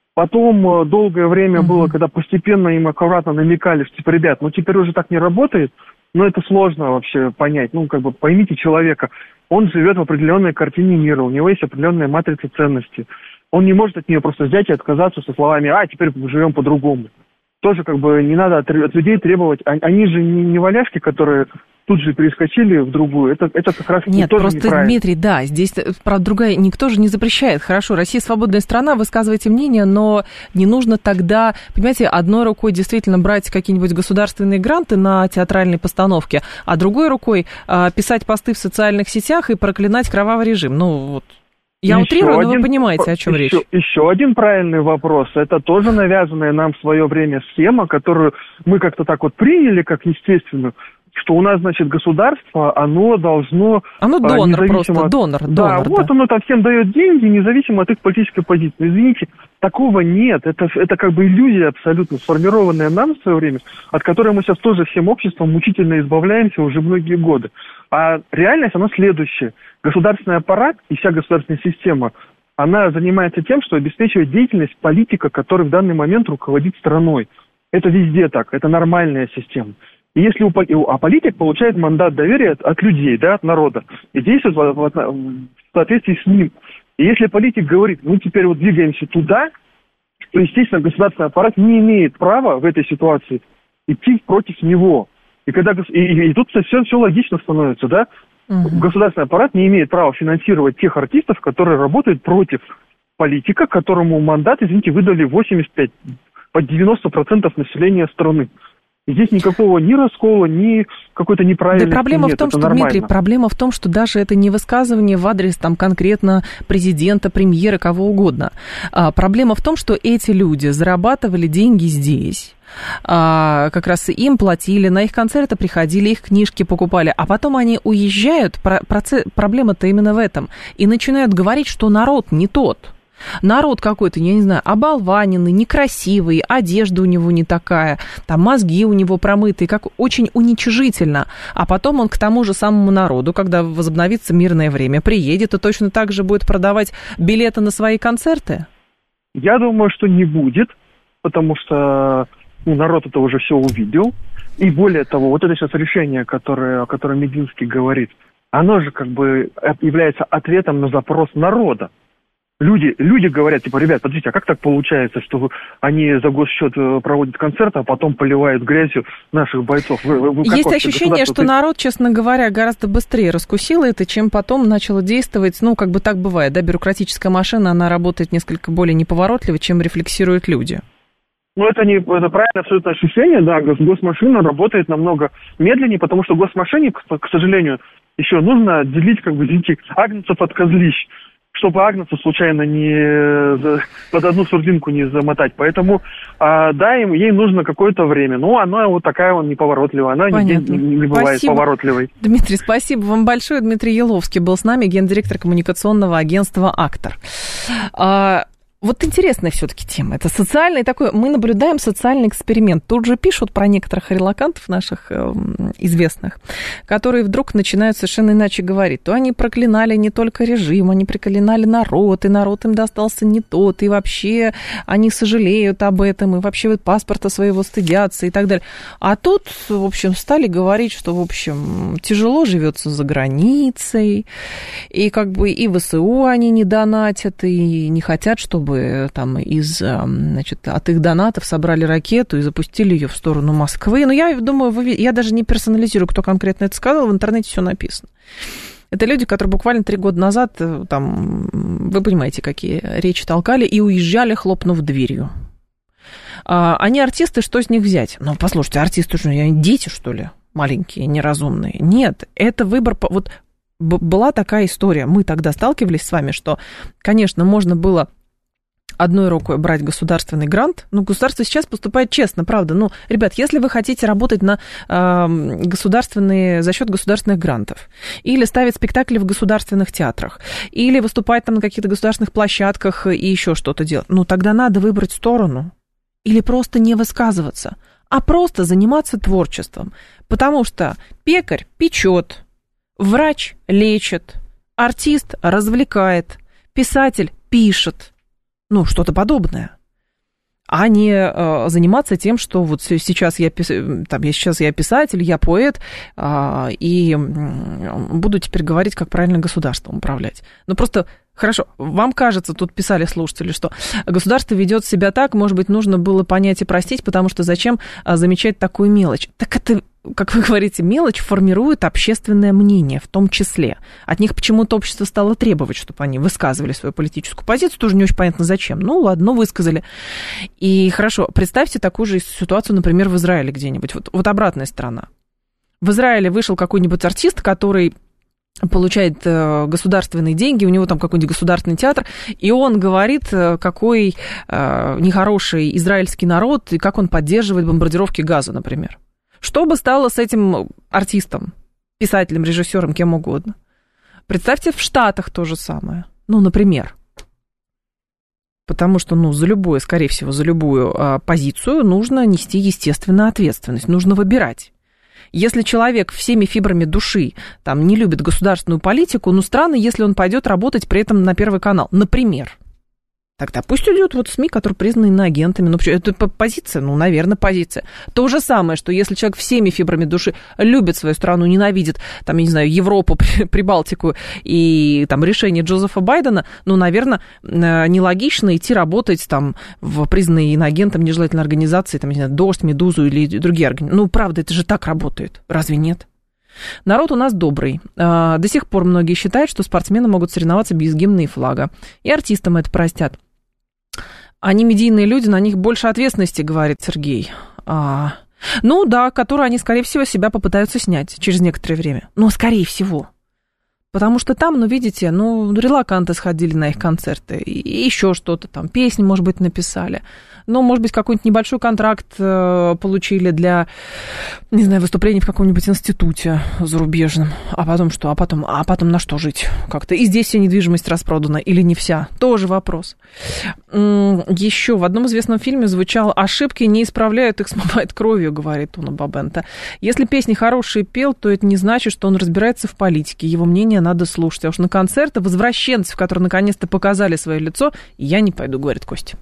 Потом долгое время uh-huh. было, когда постепенно им аккуратно намекали, что, типа, ребят, ну теперь уже так не работает, но это сложно вообще понять. Ну, как бы поймите человека, он живет в определенной картине мира, у него есть определенная матрица ценностей. Он не может от нее просто взять и отказаться со словами, а, теперь живем по-другому. Тоже как бы не надо от, от людей требовать, они же не, не валяшки, которые тут же перескочили в другую, это, это как раз Нет, тоже просто, неправильно. Дмитрий, да, здесь, правда, другая, никто же не запрещает. Хорошо, Россия свободная страна, высказывайте мнение, но не нужно тогда, понимаете, одной рукой действительно брать какие-нибудь государственные гранты на театральной постановке, а другой рукой а, писать посты в социальных сетях и проклинать кровавый режим. Ну, вот. Я еще утрирую, но вы понимаете, о чем еще, речь. Еще один правильный вопрос. Это тоже навязанная нам в свое время схема, которую мы как-то так вот приняли, как естественную, что у нас, значит, государство, оно должно... Оно донор просто, от... донор, да, донор. Вот да. Оно там всем дает деньги, независимо от их политической позиции. Извините, такого нет. Это, это как бы иллюзия абсолютно, сформированная нам в свое время, от которой мы сейчас тоже всем обществом мучительно избавляемся уже многие годы. А реальность, она следующая. Государственный аппарат и вся государственная система, она занимается тем, что обеспечивает деятельность политика, который в данный момент руководит страной. Это везде так, это нормальная система. И если у, а политик получает мандат доверия от, от людей, да, от народа, и действует в, в, в соответствии с ним. И если политик говорит, ну теперь вот двигаемся туда, то, естественно, государственный аппарат не имеет права в этой ситуации идти против него. И, когда, и, и, и тут все, все логично становится, да? Угу. Государственный аппарат не имеет права финансировать тех артистов, которые работают против политика, которому мандат, извините, выдали восемьдесят пять, под девяносто процентов населения страны. И здесь никакого ни раскола, ни какой-то неправильности да проблема нет, в том, это что, нормально. Дмитрий, проблема в том, что даже это не высказывание в адрес там конкретно президента, премьера, кого угодно. А, проблема в том, что эти люди зарабатывали деньги здесь, а, как раз им платили, на их концерты приходили, их книжки покупали, а потом они уезжают, про, процесс, проблема-то именно в этом, и начинают говорить, что народ не тот. Народ какой-то, я не знаю, оболваненный, некрасивый, одежда у него не такая, там мозги у него промытые, как очень уничижительно. А потом он к тому же самому народу, когда возобновится мирное время, приедет и точно так же будет продавать билеты на свои концерты? Я думаю, что не будет, потому что ну, народ это уже все увидел. И более того, вот это сейчас решение, которое, о котором Мединский говорит, оно же как бы является ответом на запрос народа. Люди, люди говорят, типа, ребят, подождите, а как так получается, что они за госсчет проводят концерт, а потом поливают грязью наших бойцов? Вы, вы, Есть ощущение, что народ, честно говоря, гораздо быстрее раскусил это, чем потом начало действовать. Ну, как бы так бывает, да, бюрократическая машина, она работает несколько более неповоротливо, чем рефлексируют люди. Ну, это не это правильное абсолютно ощущение, да, госмашина работает намного медленнее, потому что госмашине, к, к сожалению, еще нужно делить, как бы, извините, агнцев от козлищ, чтобы агнцев случайно не под одну сурдинку не замотать. Поэтому, а, да, им, ей нужно какое-то время. Ну, она вот такая вот неповоротливая, она нигде не, не бывает спасибо. Поворотливой. Дмитрий, спасибо вам большое. Дмитрий Еловский был с нами, гендиректор коммуникационного агентства «Актор». А... Вот интересная все-таки тема. Это социальный такой... Мы наблюдаем социальный эксперимент. Тут же пишут про некоторых релокантов наших э, известных, которые вдруг начинают совершенно иначе говорить. То они проклинали не только режим, они проклинали народ, и народ им достался не тот, и вообще они сожалеют об этом, и вообще вот паспорта своего стыдятся и так далее. А тут, в общем, стали говорить, что, в общем, тяжело живется за границей, и как бы и ВСУ они не донатят, и не хотят, чтобы там из, значит, от их донатов собрали ракету и запустили ее в сторону Москвы. Но я думаю, вы, я даже не персонализирую, кто конкретно это сказал, в интернете все написано. Это люди, которые буквально три года назад, там, вы понимаете, какие речи толкали, и уезжали, хлопнув дверью. А, они артисты, что с них взять? Ну, послушайте, артисты что, они дети, что ли, маленькие, неразумные? Нет, это выбор... Вот была такая история, мы тогда сталкивались с вами, что, конечно, можно было одной рукой брать государственный грант, но государство сейчас поступает честно, правда. Ну, ребят, если вы хотите работать на э, государственные, за счет государственных грантов, или ставить спектакли в государственных театрах, или выступать там на каких-то государственных площадках и еще что-то делать, ну, тогда надо выбрать сторону. Или просто не высказываться, а просто заниматься творчеством. Потому что пекарь печет, врач лечит, артист развлекает, писатель пишет. Ну, что-то подобное. А не э, заниматься тем, что вот сейчас я, там, я, сейчас я писатель, я поэт, э, и буду теперь говорить, как правильно государством управлять. Ну, просто, хорошо, вам кажется, тут писали слушатели, что государство ведет себя так, может быть, нужно было понять и простить, потому что зачем замечать такую мелочь? Так это... Как вы говорите, мелочь формирует общественное мнение, в том числе. От них почему-то общество стало требовать, чтобы они высказывали свою политическую позицию, тоже не очень понятно зачем. Ну, ладно, ну, высказали. И хорошо, представьте такую же ситуацию, например, в Израиле где-нибудь. Вот, вот обратная сторона. В Израиле вышел какой-нибудь артист, который получает государственные деньги, у него там какой-нибудь государственный театр, и он говорит, какой нехороший израильский народ, и как он поддерживает бомбардировки Газа, например. Что бы стало с этим артистом, писателем, режиссером, кем угодно? Представьте, в Штатах то же самое. Ну, например. Потому что, ну, за любую, скорее всего, за любую а, позицию нужно нести, естественно, ответственность. Нужно выбирать. Если человек всеми фибрами души там, не любит государственную политику, ну, странно, если он пойдет работать при этом на Первый канал. Например. Тогда пусть идет вот СМИ, которые признаны иноагентами. Ну, это позиция, ну, наверное, позиция. То же самое, что если человек всеми фибрами души любит свою страну, ненавидит, там, я не знаю, Европу, Прибалтику и там решение Джозефа Байдена, ну, наверное, нелогично идти работать там в признанной иноагентом нежелательной организации, там, не знаю, «Дождь», «Медузу» или другие организации. Ну, правда, это же так работает. Разве нет? Народ у нас добрый. До сих пор многие считают, что спортсмены могут соревноваться без гимна и флага. И артистам это простят. Они медийные люди, на них больше ответственности, говорит Сергей. А, ну да, которую они, скорее всего, себя попытаются снять через некоторое время. Но скорее всего. Потому что там, ну, видите, ну, релоканты сходили на их концерты, и еще что-то там, песни, может быть, написали. Ну, может быть, какой-нибудь небольшой контракт э, получили для, не знаю, выступлений в каком-нибудь институте зарубежном. А потом что? А потом, а потом на что жить как-то? И здесь вся недвижимость распродана или не вся? Тоже вопрос. Еще в одном известном фильме звучало: «Ошибки не исправляют, их смывает кровью», говорит Уна Бабента. Если песни хорошие пел, то это не значит, что он разбирается в политике. Его мнение надо слушать. А уж на концерты возвращенцев, которые наконец-то показали свое лицо, я не пойду, говорит Костя.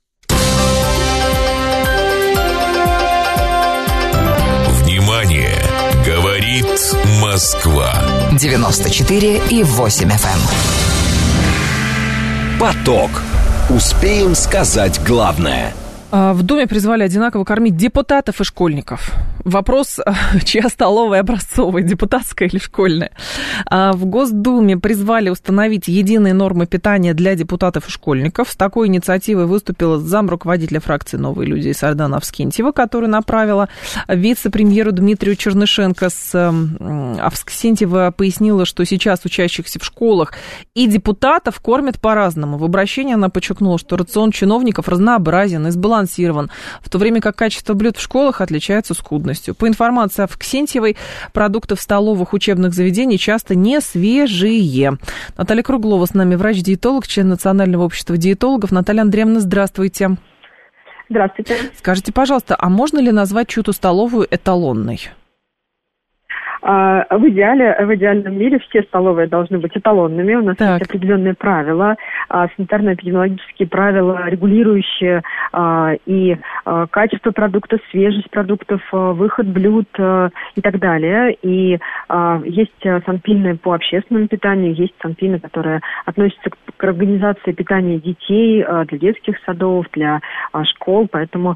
Внимание! Говорит Москва. девяносто четыре и восемь эф эм. Поток. Успеем сказать главное. В Думе призвали одинаково кормить депутатов и школьников. Вопрос, чья столовая образцовая, депутатская или школьная. В Госдуме призвали установить единые нормы питания для депутатов и школьников. С такой инициативой выступила замруководителя фракции «Новые люди» Сардана Авскентьева, которую направила вице-премьеру Дмитрию Чернышенко. Авскентьева пояснила, что сейчас учащихся в школах и депутатов кормят по-разному. В обращении она подчеркнула, что рацион чиновников разнообразен и сбалансирован, в то время как качество блюд в школах отличается скудностью. По информации Авксентьевой, продукты в столовых учебных заведений часто не свежие. Наталья Круглова с нами, врач-диетолог, член Национального общества диетологов. Наталья Андреевна, здравствуйте. Здравствуйте. Скажите, пожалуйста, а можно ли назвать чью-то столовую эталонной? В идеале, в идеальном мире все столовые должны быть эталонными. У нас так. есть определенные правила, санитарно-эпидемиологические правила, регулирующие и качество продуктов, свежесть продуктов, выход блюд и так далее. И есть санпины по общественному питанию, есть санпины, которые относятся к организации питания детей для детских садов, для школ. Поэтому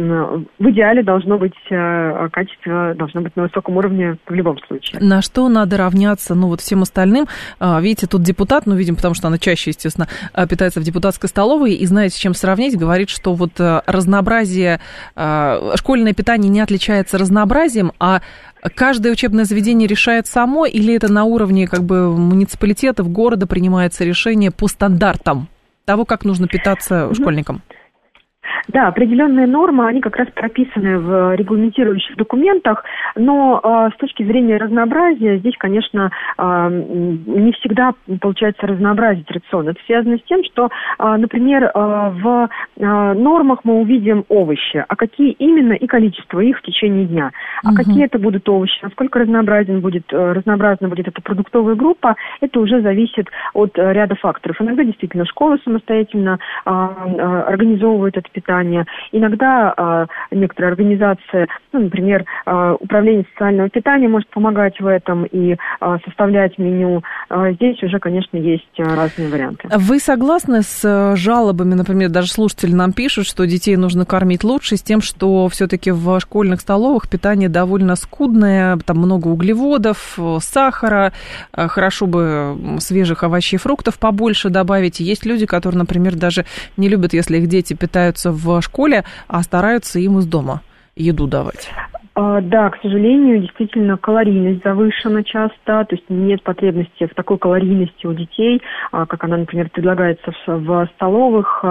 в идеале должно быть качество, должно быть на высоком уровне в любом случае. На что надо равняться, ну, вот всем остальным? Видите, тут депутат, ну, видим, потому что она чаще, естественно, питается в депутатской столовой, и знаете, с чем сравнить, говорит, что вот разнообразие, школьное питание не отличается разнообразием, а каждое учебное заведение решает само, или это на уровне, как бы, муниципалитетов, города принимается решение по стандартам того, как нужно питаться школьникам? Да, определенные нормы, они как раз прописаны в регламентирующих документах, но э, с точки зрения разнообразия здесь, конечно, э, не всегда получается разнообразить рацион. Это связано с тем, что, э, например, э, в э, нормах мы увидим овощи, а какие именно и количество их в течение дня. А угу. какие это будут овощи, насколько разнообразен будет, э, разнообразна будет эта продуктовая группа, это уже зависит от э, ряда факторов. Иногда действительно школы самостоятельно э, э, организовывают это питание. Иногда э, некоторые организации, ну, например, э, Управление социального питания может помогать в этом и э, составлять меню. Э, здесь уже, конечно, есть разные варианты. Вы согласны с жалобами, например, даже слушатели нам пишут, что детей нужно кормить лучше, с тем, что все-таки в школьных столовых питание довольно скудное, там много углеводов, сахара, хорошо бы свежих овощей и фруктов побольше добавить. Есть люди, которые, например, даже не любят, если их дети питаются в школе, а стараются им из дома еду давать. Да, к сожалению, действительно, калорийность завышена часто, то есть нет потребности в такой калорийности у детей, как она, например, предлагается в столовых,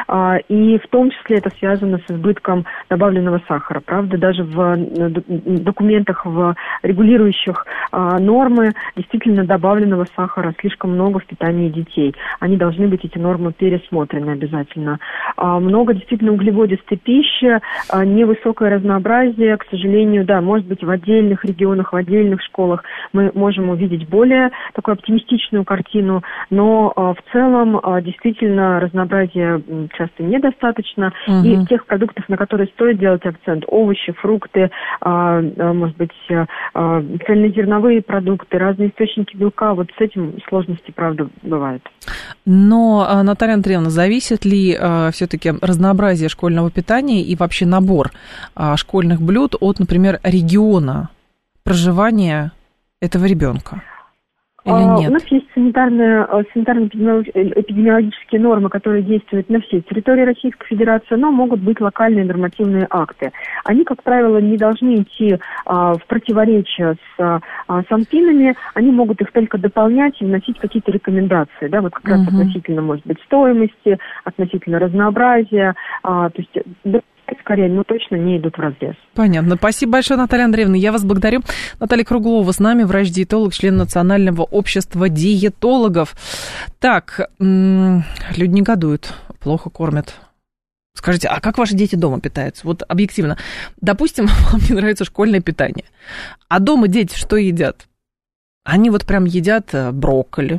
и в том числе это связано с избытком добавленного сахара. Правда, даже в документах, в регулирующих нормы действительно добавленного сахара слишком много в питании детей. Они должны быть, эти нормы, пересмотрены обязательно. Много действительно углеводистой пищи, невысокое разнообразие, к сожалению, да, может быть, в отдельных регионах, в отдельных школах мы можем увидеть более такую оптимистичную картину, но в целом действительно разнообразия часто недостаточно. Угу. И тех продуктов, на которые стоит делать акцент, овощи, фрукты, может быть, цельнозерновые продукты, разные источники белка, вот с этим сложности, правда, бывают. Но, Наталья Андреевна, зависит ли все-таки разнообразие школьного питания и вообще набор школьных блюд от, например, региона проживания этого ребенка? Или нет? У нас есть санитарные, санитарно-эпидемиологические нормы, которые действуют на всей территории Российской Федерации, но могут быть локальные нормативные акты. Они, как правило, не должны идти а, в противоречие с а, санпинами, они могут их только дополнять и вносить какие-то рекомендации, да, вот как раз угу. относительно, может быть, стоимости, относительно разнообразия, а, то есть скорее, но точно не идут вразрез. Понятно. Спасибо большое, Наталья Андреевна. Я вас благодарю. Наталья Круглова с нами, врач-диетолог, член Национального общества диетологов. Так, люди негодуют, плохо кормят. Скажите, а как ваши дети дома питаются? Вот объективно. Допустим, вам не нравится школьное питание. А дома дети что едят? Они вот прям едят брокколи,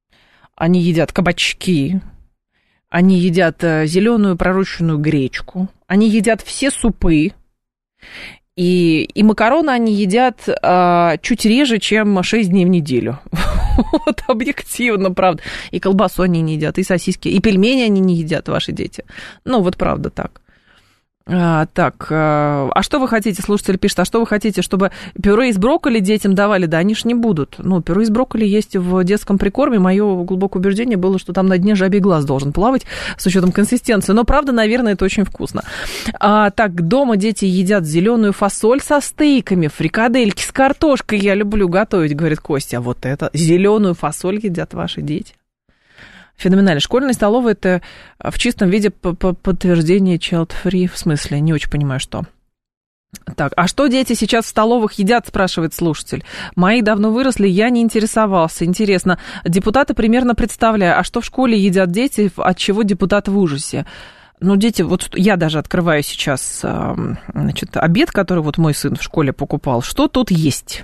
они едят кабачки, они едят зеленую пророщенную гречку, они едят все супы. И, и макароны они едят а, чуть реже, чем шесть дней в неделю. Вот объективно, правда. И колбасу они не едят, и сосиски, и пельмени они не едят, ваши дети. Ну, вот правда так. А, так, а, а что вы хотите, слушатель пишет, а что вы хотите, чтобы пюре из брокколи детям давали? Да они ж не будут. Ну, пюре из брокколи есть в детском прикорме. Мое глубокое убеждение было, что там на дне жабий глаз должен плавать с учетом консистенции. Но, правда, наверное, это очень вкусно. А, так, дома дети едят зеленую фасоль со стейками, фрикадельки с картошкой. Я люблю готовить, говорит Костя. А вот это, зеленую фасоль едят ваши дети. Феноменально. Школьная столовая – это в чистом виде подтверждение child-free, в смысле, не очень понимаю, что. Так, а что дети сейчас в столовых едят, спрашивает слушатель. Мои давно выросли, я не интересовался. Интересно, депутаты примерно представляю, а что в школе едят дети, от чего депутаты в ужасе? Ну, дети, вот я даже открываю сейчас, значит, обед, который вот мой сын в школе покупал. Что тут есть?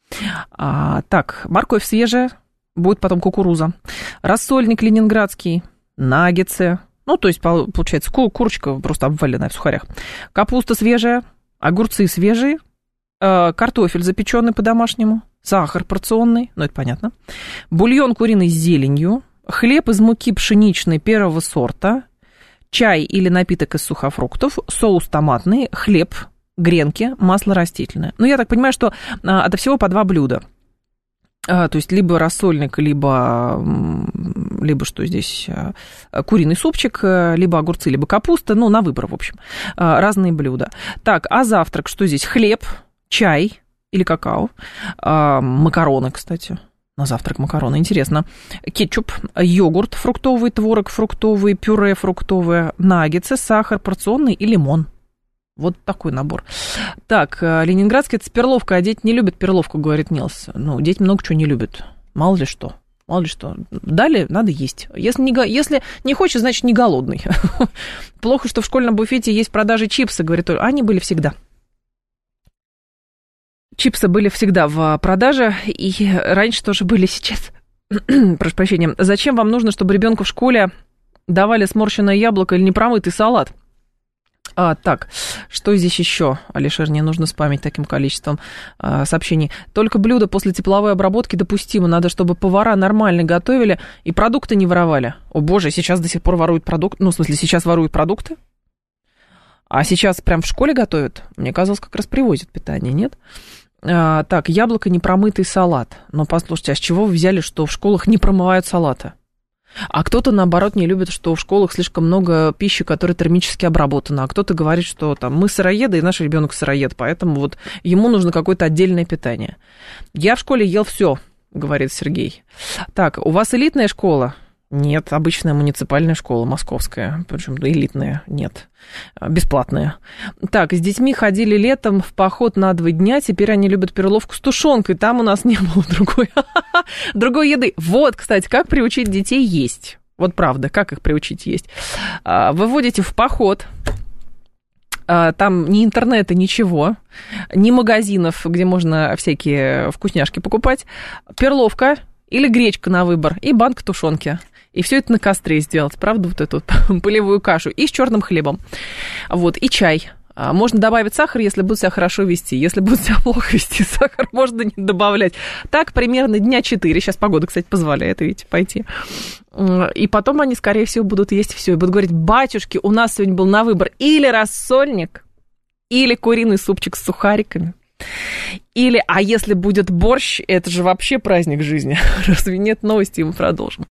А, так, морковь свежая. Будет потом кукуруза. Рассольник ленинградский, наггетсы. Ну, то есть, получается, курочка просто обваленная в сухарях. Капуста свежая, огурцы свежие, картофель запеченный по-домашнему, сахар порционный, ну, это понятно. Бульон куриный с зеленью, хлеб из муки пшеничной первого сорта, чай или напиток из сухофруктов, соус томатный, хлеб, гренки, масло растительное. Ну, я так понимаю, что это всего по два блюда. То есть либо рассольник, либо, либо что здесь, куриный супчик, либо огурцы, либо капуста, ну, на выбор, в общем, разные блюда. Так, а завтрак, что здесь? Хлеб, чай или какао, макароны, кстати, на завтрак макароны, интересно, кетчуп, йогурт фруктовый, творог фруктовый, пюре фруктовое, наггетсы, сахар порционный и лимон. Вот такой набор. Так, ленинградский – это с перловкой, а дети не любят перловку, говорит Нилс. Ну, дети много чего не любят. Мало ли что. Мало ли что. Дали, надо есть. Если не, если не хочешь, значит, не голодный. Плохо, что в школьном буфете есть в продаже чипсы, говорит Оля. Они были всегда. Чипсы были всегда в продаже, и раньше тоже были, сейчас. Прошу прощения. Зачем вам нужно, чтобы ребенку в школе давали сморщенное яблоко или непромытый салат? А, так, что здесь еще? Алишер, не нужно спамить таким количеством а, сообщений. Только блюда после тепловой обработки допустимо. Надо, чтобы повара нормально готовили и продукты не воровали. О боже, сейчас до сих пор воруют продукты. Ну, в смысле, сейчас воруют продукты? А сейчас прям в школе готовят? Мне казалось, как раз привозят питание, нет? А, так, яблоко, непромытый салат. Но послушайте, а с чего вы взяли, что в школах не промывают салаты? А кто-то, наоборот, не любит, что в школах слишком много пищи, которая термически обработана. А кто-то говорит, что там мы сыроеды, и наш ребенок сыроед, поэтому вот ему нужно какое-то отдельное питание. Я в школе ел все, говорит Сергей. Так, у вас элитная школа? Нет, обычная муниципальная школа, московская, причем элитная, нет, бесплатная. Так, с детьми ходили летом в поход на два дня, теперь они любят перловку с тушенкой, там у нас не было другой, другой еды. Вот, кстати, как приучить детей есть, вот правда, как их приучить есть. Выводите в поход, там ни интернета, ничего, ни магазинов, где можно всякие вкусняшки покупать, перловка или гречка на выбор и банка тушенки. И все это на костре сделать, правда, вот эту полевую кашу. И с черным хлебом. Вот, и чай. Можно добавить сахар, если будет себя хорошо вести. Если будет себя плохо вести, сахар можно не добавлять. Так, примерно дня четыре. Сейчас погода, кстати, позволяет, видите, пойти. И потом они, скорее всего, будут есть все. И будут говорить: батюшки, у нас сегодня был на выбор или рассольник, или куриный супчик с сухариками. Или, а если будет борщ, это же вообще праздник жизни. Разве нет? Новости, мы продолжим.